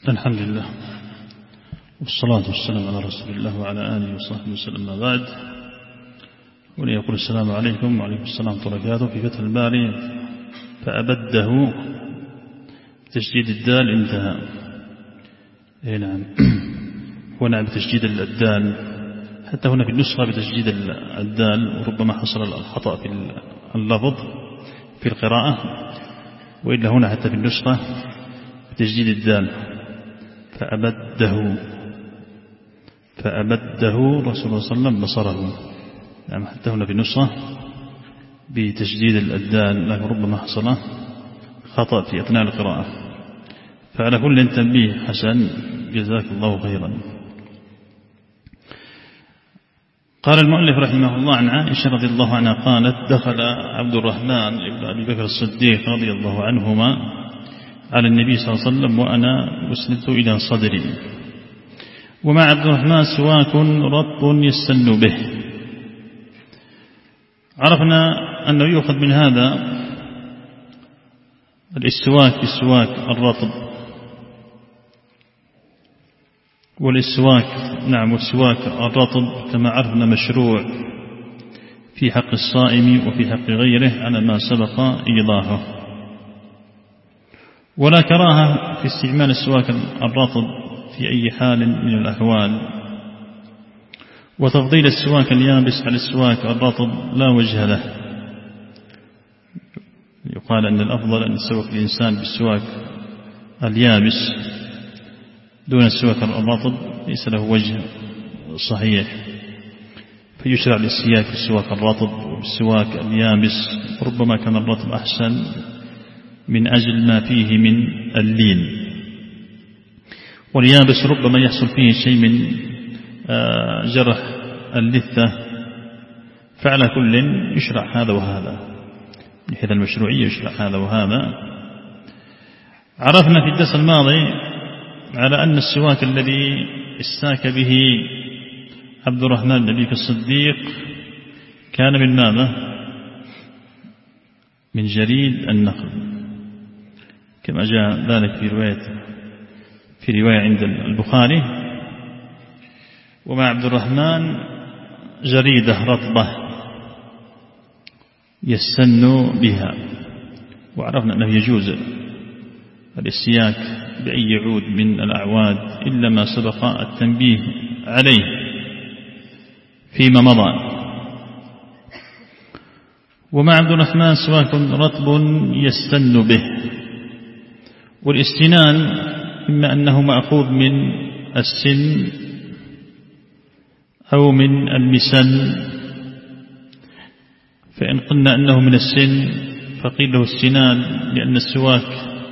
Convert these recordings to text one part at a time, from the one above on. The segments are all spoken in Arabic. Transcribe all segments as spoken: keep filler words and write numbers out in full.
الحمد لله والصلاة والسلام على رسول الله وعلى آله وصحبه وسلم. ما بعد، وليقول السلام عليكم وعليكم السلام ورحمة الله وبركاته. في فتح الباري فأبده بتشديد الدال انتهى. اي نعم، هنا بتشديد الدال، حتى هنا في النسخة بتشديد الدال، وربما حصل الخطأ في اللفظ في القراءة، وإلا هنا حتى في النسخة بتشديد الدال فأبده فأبده رسول الله صلى الله عليه وسلم بصره. يعني حتى هنا في النسخة بتشديد الدال، لكن ربما حصل خطأ في أثناء القراءة. فعلى كل تنبيه حسن، جزاك الله خيرا. قال المؤلف رحمه الله عن عائشة رضي الله عنها قالت: دخل عبد الرحمن بن أبي بكر الصديق رضي الله عنهما على النبي صلى الله عليه وسلم وأنا أسندت إلى صدري، ومع عبد الرحمن سواك رطب يستن به. عرفنا أنه يؤخذ من هذا الاستواك بالسواك الرطب، والسواك نعم والسواك الرطب كما عرفنا مشروع في حق الصائم وفي حق غيره على ما سبق إيضاحه، ولا كراهة في استعمال السواك الرطب في أي حال من الأحوال، وتفضيل السواك اليابس على السواك الرطب لا وجه له. يقال أن الأفضل أن يسوق الإنسان بالسواك اليابس دون السواك الرطب، ليس له وجه صحيح، فيشرع الاستياك بالسواك الرطب وبالسواك اليابس. ربما كان الرطب أحسن من أجل ما فيه من اللين، واليابس ربما يحصل فيه شيء من جرح اللثة. فعلى كل يشرع هذا وهذا، من حيث المشروعية يشرع هذا وهذا. عرفنا في الدرس الماضي على أن السواك الذي استاك به عبد الرحمن بن أبي بكر الصديق كان من ماذا؟ من جريد النخل، كما جاء ذلك في رواية في رواية عند البخاري. ومع عبد الرحمن جريدة رطبة يستن بها. وعرفنا أنه يجوز الاستياك بأي عود من الأعواد إلا ما سبق التنبيه عليه فيما مضى. ومع عبد الرحمن سواك رطب يستن به. والاستنان إما أنه مأخوذ من السن أو من المسن، فإن قلنا أنه من السن فقيل له السنان، لأن السواك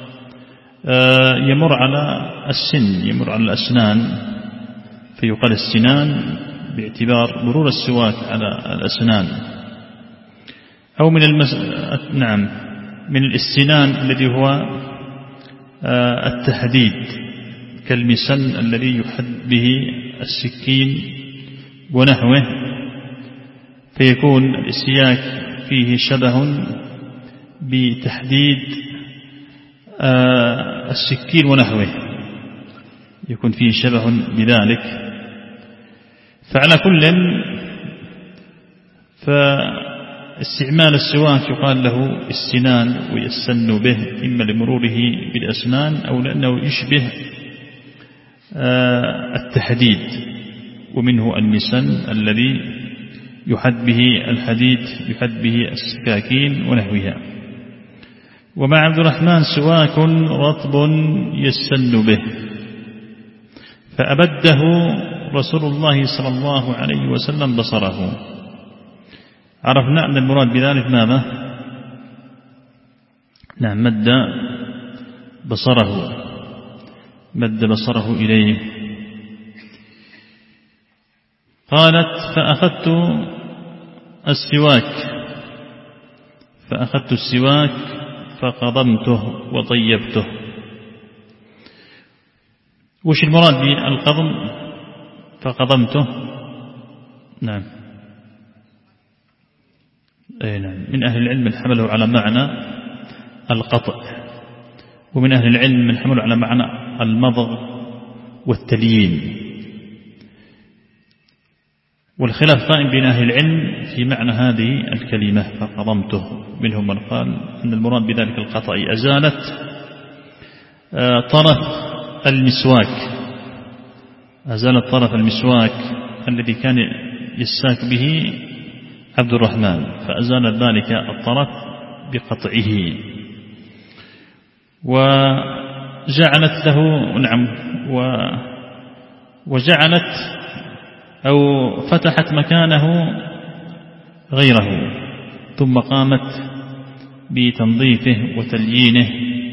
يمر على السن، يمر على الأسنان، فيقال السنان باعتبار مرور السواك على الأسنان. أو من المس... نعم من الاستنان الذي هو التحديد، كالمسن الذي يحد به السكين ونحوه، فيكون الاستياك فيه شبه بتحديد السكين ونحوه، يكون فيه شبه بذلك. فعلى كل فاستعمال السواك يقال له السنان ويستن به، إما لمروره بالأسنان أو لأنه يشبه التحديد، ومنه المسن الذي يحد به الحديد، يحد به السكاكين ونحوها. ومع عبد الرحمن سواك رطب يستن به. فأبده رسول الله صلى الله عليه وسلم بصره. عرفنا أن المراد بذلك ماذا؟ نعم، مد بصره، مد بصره إليه. قالت: فأخذت السواك فأخذت السواك فقضمته وطيبته. وش المراد بالقضم؟ فقضمته نعم أي نعم من أهل العلم من حمله على معنى القطع، ومن أهل العلم من حمله على معنى المضغ والتليين. والخلاف قائم بين أهل العلم في معنى هذه الكلمة فقضمته. منهم من قال أن المراد بذلك القطع أزالت طرف المسواك، أزالت طرف المسواك الذي كان يساك به عبد الرحمن، فأزالت ذلك الطرف بقطعه، وجعلت له نعم وجعلت أو فتحت مكانه غيره، ثم قامت بتنظيفه وتليينه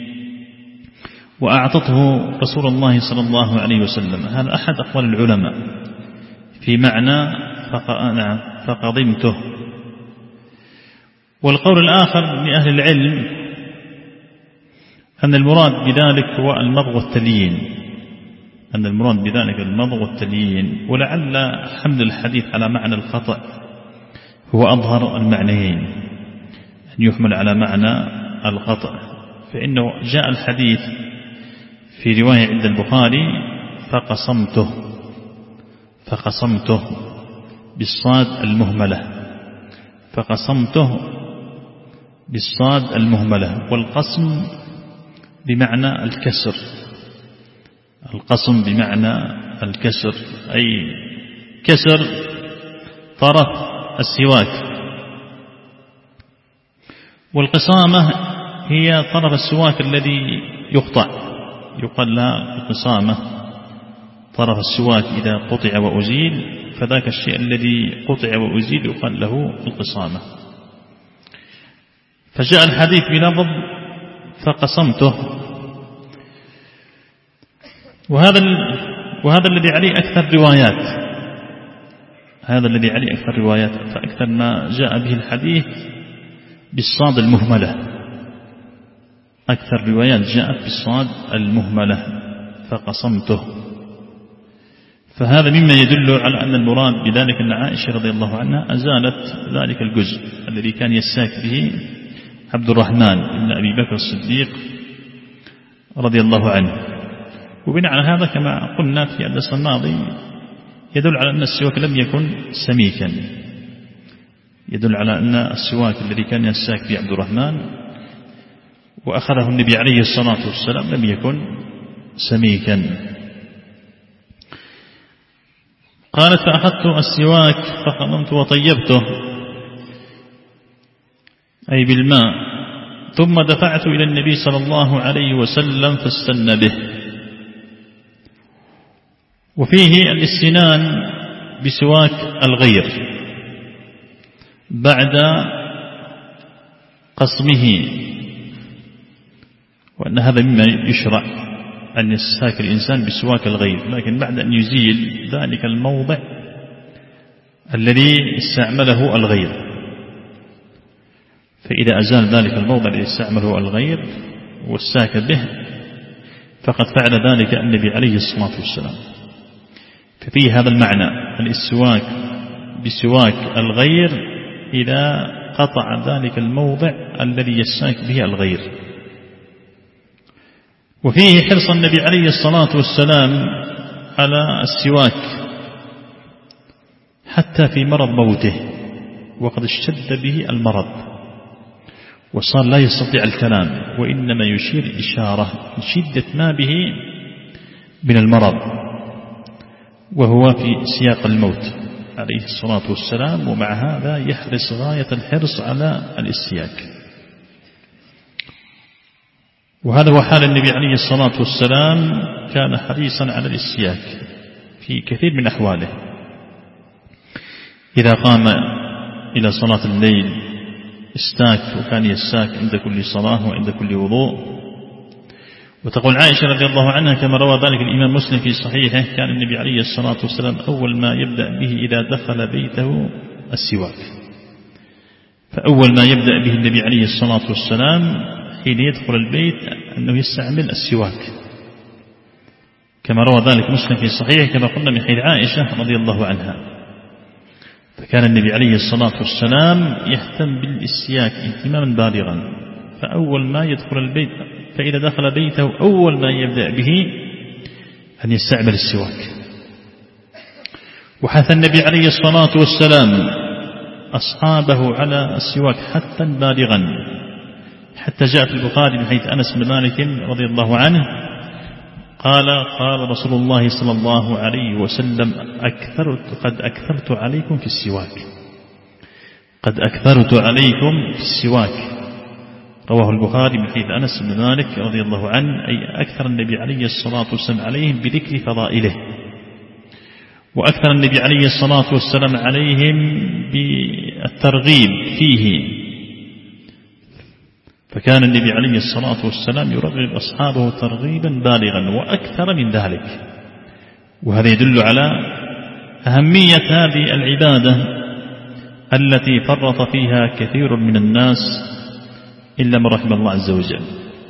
وأعطته رسول الله صلى الله عليه وسلم. هذا أحد أقوال العلماء في معنى فقضمته. والقول الآخر لأهل العلم أن المراد بذلك هو المضغ والتليين، أن المراد بذلك المضغ والتليين، ولعل حمل الحديث على معنى القطع هو أظهر المعنيين، أن يحمل على معنى القطع، فإنه جاء الحديث في رواية عند البخاري فقسمته فقسمته بالصاد المهملة، فقسمته بالصاد المهملة. والقسم بمعنى الكسر، القسم بمعنى الكسر أي كسر طرف السواك. والقسامة هي طرف السواك الذي يقطع، يقال لها القسامة، طرف السواك إذا قطع وأزيل فذاك الشيء الذي قطع وأزيل يقال له القسامة. فجاء الحديث بلفظ فقسمته، وهذا وهذا الذي عليه أكثر روايات، هذا الذي عليه أكثر روايات، فأكثر ما جاء به الحديث بالصاد المهملة، أكثر روايات جاءت بالصاد المهملة فقسمته. فهذا مما يدل على أن المراد بذلك أن عائشة رضي الله عنها أزالت ذلك الجزء الذي كان يساك به عبد الرحمن بن أبي بكر الصديق رضي الله عنه. وبناء على هذا كما قلنا في الدرس الماضي يدل على أن السواك لم يكن سميكا، يدل على أن السواك الذي كان يساك به عبد الرحمن وأخذه النبي عليه الصلاة والسلام لم يكن سميكا. قالت فأخذت السواك فقممت وطيبته أي بالماء، ثم دفعت إلى النبي صلى الله عليه وسلم فاستن به. وفيه الاستنان بسواك الغير بعد قصمه، وأن هذا مما يشرع أن يساك الإنسان بسواك الغير، لكن بعد أن يزيل ذلك الموضع الذي استعمله الغير. فإذا أزال ذلك الموضع الذي استعمله الغير والساك به فقد فعل ذلك النبي عليه الصلاة والسلام. ففيه هذا المعنى الاستواك بسواك الغير إذا قطع ذلك الموضع الذي يساك به الغير. وفيه حرص النبي عليه الصلاة والسلام على السواك حتى في مرض موته، وقد اشتد به المرض وصار لا يستطيع الكلام، وإنما يشير إشارة لشدة ما به من المرض، وهو في سياق الموت عليه الصلاة والسلام، ومع هذا يحرص غاية الحرص على الاستياك. وهذا هو حال النبي عليه الصلاة والسلام، كان حريصا على الاستياك في كثير من أحواله. إذا قام إلى صلاة الليل استاك، وكان يستاك عند كل صلاة وعند كل وضوء. وتقول عائشة رضي الله عنها كما روى ذلك الإمام مسلم في صحيحه كان النبي عليه الصلاة والسلام أول ما يبدأ به إذا دخل بيته السواك، فأول ما يبدأ به النبي عليه الصلاة والسلام حين يدخل البيت أنه يستعمل السواك، كما روى ذلك مسلم في صحيحه كما قلنا من حديث عائشة رضي الله عنها. فكان النبي عليه الصلاة والسلام يهتم بالاستياك اهتماما بالغا، فأول ما يدخل البيت فإذا دخل بيته أول ما يبدأ به أن يستعمل السواك. وحث النبي عليه الصلاة والسلام أصحابه على السواك حتى بالغا، حتى جاء في البخاري من حيث أنس بن مالك رضي الله عنه قال قال رسول الله صلى الله عليه وسلم أكثرت قد أكثرت عليكم في السواك قد أكثرت عليكم في السواك. رواه البخاري من حيث أنس بن مالك رضي الله عنه، أي أكثر النبي عليه الصلاة والسلام عليهم بذكر فضائله، وأكثر النبي عليه الصلاة والسلام عليهم بالترغيب فيه. فكان النبي عليه الصلاة والسلام يرغب أصحابه ترغيبا بالغا وأكثر من ذلك. وهذا يدل على أهمية هذه العبادة التي فرط فيها كثير من الناس إلا من رحم الله عز وجل.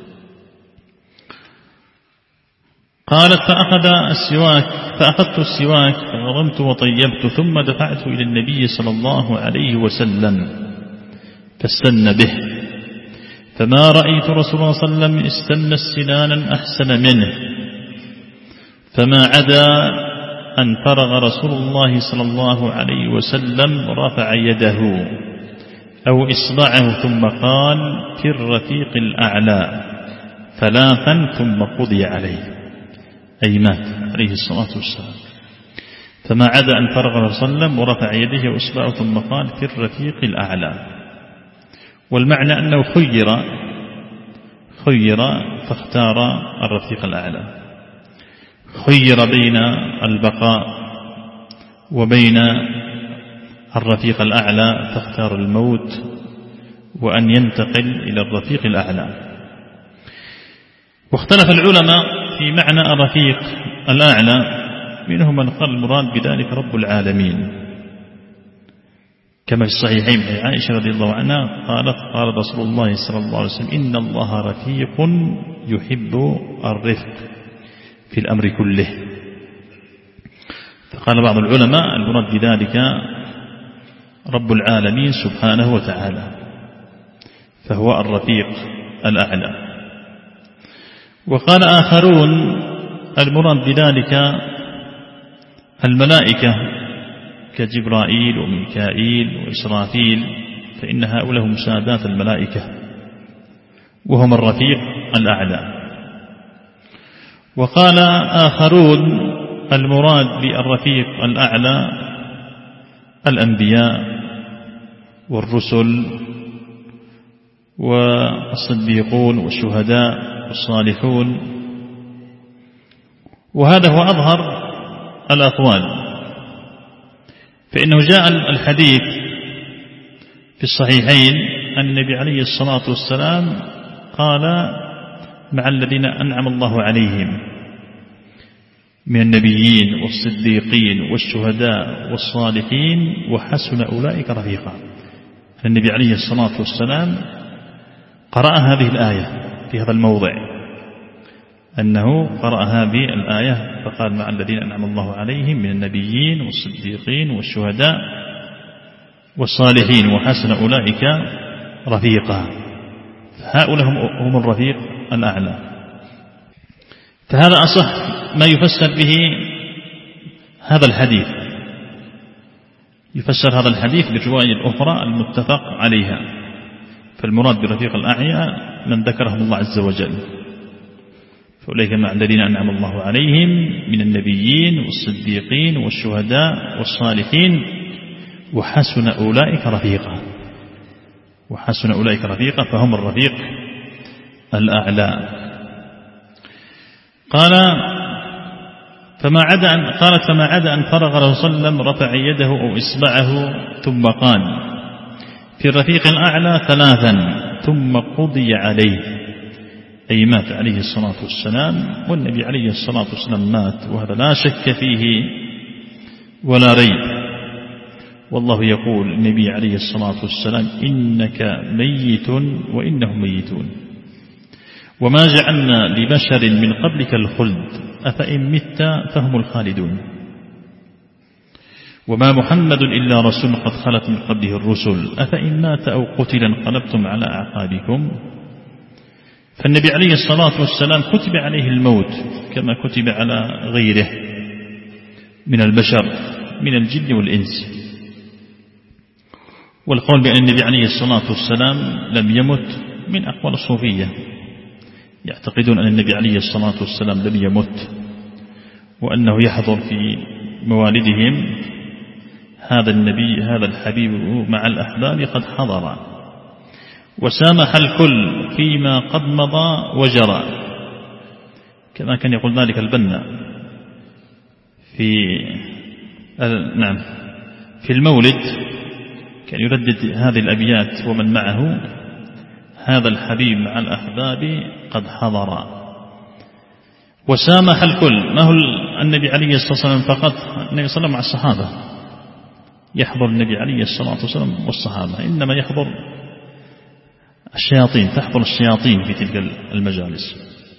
قالت فأخذ السواك فأخذت السواك فغرمت وطيبت ثم دفعته إلى النبي صلى الله عليه وسلم فاستن به، فما رأيت رسول الله صلى الله عليه وسلم استن السنانا أحسن منه، فما عدا أن فرغ رسول الله صلى الله عليه وسلم رفع يده أو إصبعه ثم قال في الرفيق الأعلى ثلاثا ثم قضي عليه، أي مات عليه الصلاة والسلام. فما عدا أن فرغ رسول الله صلى الله عليه وسلم ورفع يده وإصبعه ثم قال في الرفيق الأعلى. والمعنى أنه خير خير فاختار الرفيق الأعلى، خير بين البقاء وبين الرفيق الأعلى فاختار الموت وأن ينتقل إلى الرفيق الأعلى. واختلف العلماء في معنى الرفيق الأعلى، منهم من قال المراد بذلك رب العالمين، كما في الصحيحين عن عائشة رضي الله عنها قالت قال رسول الله صلى الله عليه وسلم إن الله رفيق يحب الرفق في الأمر كله. فقال بعض العلماء المراد بذلك رب العالمين سبحانه وتعالى، فهو الرفيق الأعلى. وقال آخرون المراد بذلك الملائكة كجبرائيل وميكائيل وإسرافيل، فإن هؤلاء هم سادات الملائكة وهم الرفيق الأعلى. وقال آخرون المراد بالرفيق الأعلى الأنبياء والرسل والصديقون والشهداء والصالحون. وهذا هو أظهر الأقوال، فإنه جاء الحديث في الصحيحين أن النبي عليه الصلاة والسلام قال مع الذين أنعم الله عليهم من النبيين والصديقين والشهداء والصالحين وحسن أولئك رفيقا. النبي عليه الصلاة والسلام قرأ هذه الآية في هذا الموضع، أنه قرأ هذه الآية فقال مع الذين أنعم الله عليهم من النبيين والصديقين والشهداء والصالحين وحسن أولئك رفيقا. هؤلاء هم الرفيق الأعلى. فهذا أصح ما يفسر به هذا الحديث، يفسر هذا الحديث بالرواية الأخرى المتفق عليها. فالمراد بالرفيق الأعلى من ذكرهم الله عز وجل، فأولئك مع الذين أنعم الله عليهم من النبيين والصديقين والشهداء والصالحين وحسن أولئك رفيقا، وحسن أولئك رفيقا، فهم الرفيق الأعلى. قال فما عدا أن قالت فما عدا أن فرغ رسول الله صلى الله عليه وسلم رفع يده أو إصبعه ثم قال في الرفيق الأعلى ثلاثا ثم قضي عليه، أي مات عليه الصلاة والسلام. والنبي عليه الصلاة والسلام مات، وهذا لا شك فيه ولا ريب. والله يقول النبي عليه الصلاة والسلام إنك ميت وإنهم ميتون وما جعلنا لبشر من قبلك الخلد أفإن مت فهم الخالدون وما محمد إلا رسول قد خلت من قبله الرسل أفإن مات أو قتل انقلبتم على أعقابكم فالنبي عليه الصلاة والسلام كتب عليه الموت كما كتب على غيره من البشر من الجن والإنس. والقول بأن النبي عليه الصلاة والسلام لم يمت من أقوال الصوفية، يعتقدون أن النبي عليه الصلاة والسلام لم يمت وأنه يحضر في موالدهم هذا النبي هذا الحبيب مع الأحباب قد حضر وسامح الكل فيما قد مضى وجرى، كما كان يقول ذلك البنا في نعم في المولد، كان يردد هذه الأبيات ومن معه: هذا الحبيب مع الأحباب قد حضر وسامح الكل. ما هو النبي عليه الصلاة والسلام فقط، النبي صلى الله عليه وسلم مع الصحابة، يحضر النبي عليه الصلاة والسلام والصحابة، إنما يحضر الشياطين، تحضر الشياطين في تلك المجالس،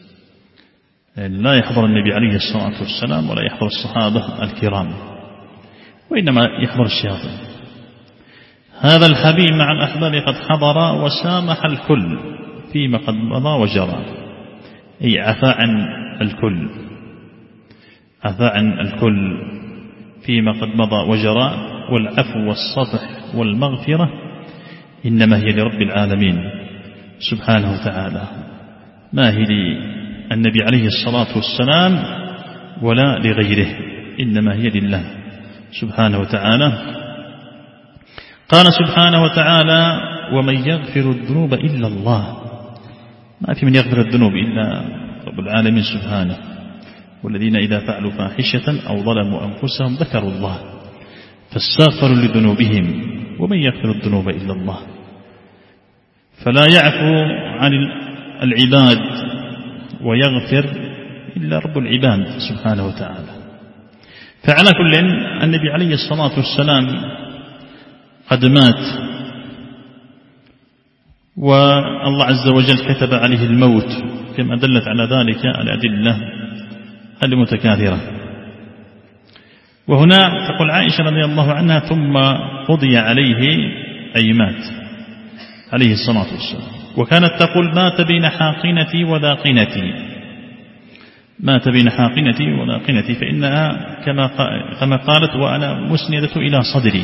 لا يحضر النبي عليه الصلاة والسلام ولا يحضر الصحابة الكرام، وإنما يحضر الشياطين. هذا الحبيب مع الأحباب قد حضر وسامح الكل فيما قد مضى وجرى، أي عفى عن الكل، عفى عن الكل فيما قد مضى وجرى. والعفو والصفح والمغفرة إنما هي لرب العالمين سبحانه وتعالى، ما هي للنبي عليه الصلاة والسلام ولا لغيره، إنما هي لله سبحانه وتعالى. قال سبحانه وتعالى: ومن يغفر الذنوب إلا الله. ما في من يغفر الذنوب إلا رب العالمين سبحانه. والذين إذا فعلوا فاحشة أو ظلموا أنفسهم ذكروا الله فاستغفروا لذنوبهم ومن يغفر الذنوب إلا الله. فلا يعفو عن العباد ويغفر إلا رب العباد سبحانه وتعالى. فعلى كل النبي عليه الصلاة والسلام قد مات، والله عز وجل كتب عليه الموت كما دلت على ذلك الأدلة المتكاثرة. وهنا تقول عائشة رضي الله عنها: ثم قضي عليه أي مات عليه الصلاة والسلام. وكانت تقول: مات بين حاقنتي وذاقنتي، مات بين حاقنتي وذاقنتي، فإنها كما قالت: وأنا مسندة إلى صدري.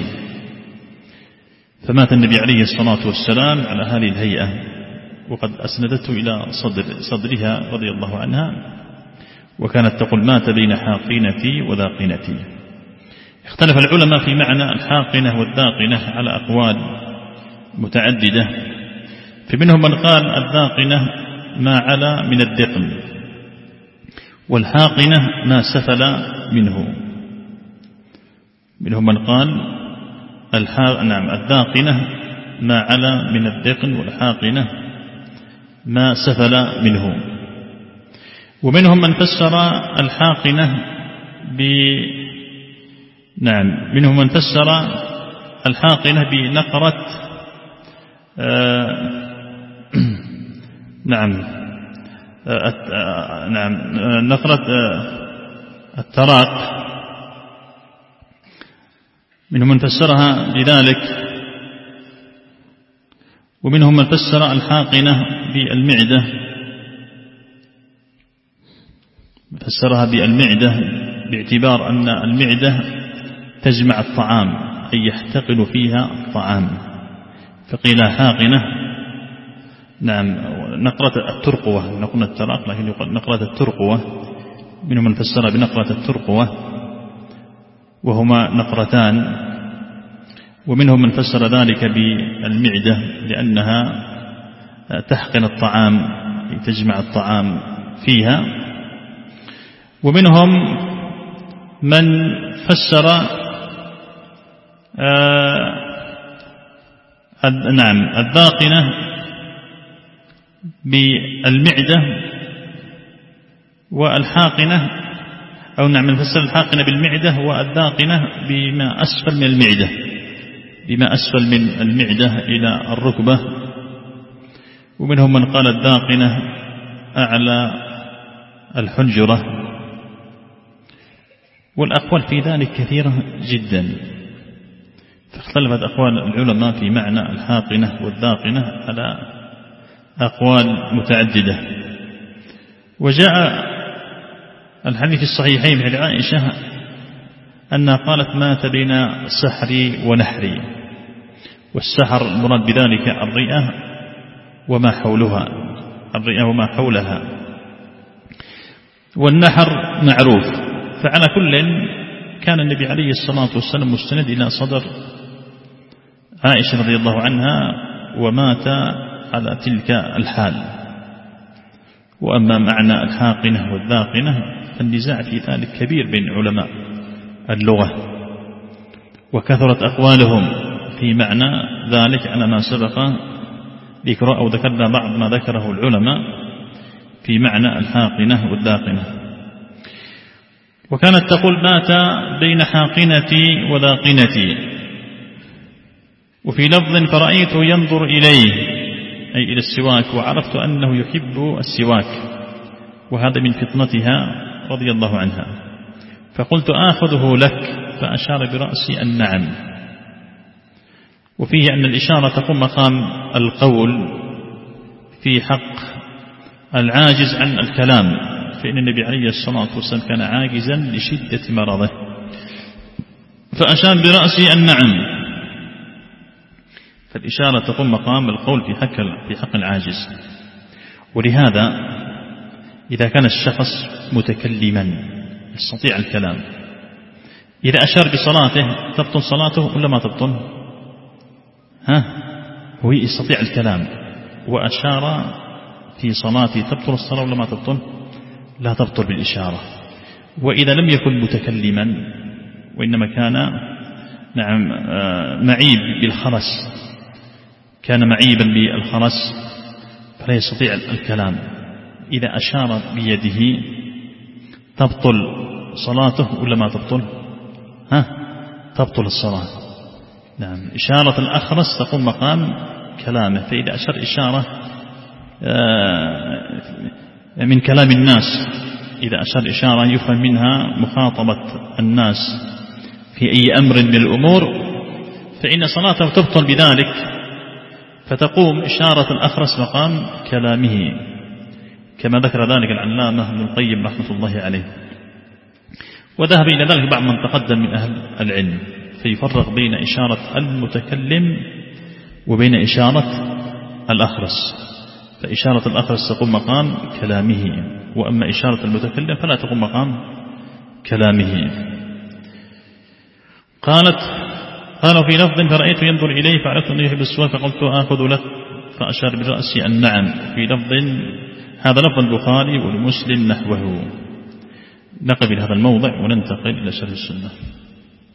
فمات النبي عليه الصلاة والسلام على هذه الهيئة وقد أسندته إلى صدر صدرها رضي الله عنها. وكانت تقول: مات بين حاقنتي وذاقنتي. اختلف العلماء في معنى الحاقنة والذاقنة على أقوال متعددة، فمنهم من قال الذاقنة ما علا من الدقن، والحاقنة ما سفل منه. منهم من قال الحا... نعم الذاقنة ما علا من الدقن، والحاقنة ما سفل منه. ومنهم من فسر الحاقنة ب نعم منهم من فسر الحاقنة بنقرة آه... نعم آه... نعم نقرة آه... التراق. منهم من فسرها بذلك، ومنهم من فسر الحاقنة بالمعدة، فسرها بالمعدة باعتبار أن المعدة تجمع الطعام أي يحتقن فيها الطعام، فقيل حاقنة نعم نقرة الترقوة، نقول التراق لكن يقول نقرة الترقوة. منهم من فسر بنقرة الترقوة وهما نقرتان، ومنهم من فسر ذلك بالمعدة لأنها تحقن الطعام تجمع الطعام فيها. ومنهم من فسر آه نعم الذاقنة بالمعدة، والحاقنة أو نعم فسر الحاقنة بالمعدة والذاقنة بما أسفل من المعدة، بما أسفل من المعدة إلى الركبة. ومنهم من قال الذاقنة أعلى الحنجرة، والأقوال في ذلك كثيرة جدا، فاختلفت أقوال العلماء في معنى الحاقنة والذاقنة على أقوال متعددة. وجاء الحديث الصحيحين عن عائشة أنها قالت مات بين سحري ونحري، والسحر المراد بذلك الرئة وما حولها، الرئة وما حولها، والنحر معروف. فعلى كل كان النبي عليه الصلاة والسلام مستند إلى صدر عائشة رضي الله عنها ومات على تلك الحال. وأما معنى الحاقنة والذاقنة فالنزاع في ذلك كبير بين علماء اللغة، وكثرت أقوالهم في معنى ذلك على ما سبق ذكر أو ذكرنا بعض ما ذكره العلماء في معنى الحاقنة والذاقنة. وكانت تقول مات بين حاقنتي وذاقنتي، وفي لفظ فرأيته ينظر إليه أي إلى السواك، وعرفت أنه يحب السواك، وهذا من فطنتها رضي الله عنها. فقلت آخذه لك، فأشار برأسي النعم. وفيه أن الإشارة تقوم مقام القول في حق العاجز عن الكلام، فإن النبي عليه الصلاة والسلام كان عاجزا لشدة مرضه، فأشار برأسي النعم. فالإشارة تقوم مقام القول في حق في حق العاجز. ولهذا إذا كان الشخص متكلما يستطيع الكلام، إذا أشار بصلاته تبطل صلاته ولا ما تبطل؟ ها هو يستطيع الكلام وأشار في صلاته تبطل الصلاة ولا ما تبطل؟ لا تبطل بالإشارة. وإذا لم يكن متكلما وإنما كان نعم معيب بالخرس، كان معيبا بالخرس فلا يستطيع الكلام، إذا أشار بيده تبطل صلاته ولا ما تبطل؟ ها تبطل الصلاة. نعم إشارة الأخرس تقوم مقام كلامه. فإذا أشار إشارة من كلام الناس، إذا أشار إشارة يفهم منها مخاطبة الناس في أي أمر من الأمور، فإن صلاته تبطل بذلك، فتقوم إشارة الأخرس مقام كلامه، كما ذكر ذلك العلامة ابن القيم رحمة الله عليه. وذهب إلى ذلك بعض من تقدم من أهل العلم، فيفرق بين إشارة المتكلم وبين إشارة الأخرس. فإشارة الأخرس تقوم مقام كلامه، وأما إشارة المتكلم فلا تقوم مقام كلامه. قالت قالوا في لفظ فرأيت ينظر إليه فعرفت أنه يحب السواك، فقلت آخذ لك، فأشار برأسي النعم. في لفظ هذا لفظ البخاري ولمسلم نحوه. نقبل هذا الموضع وننتقل إلى شرح السنة.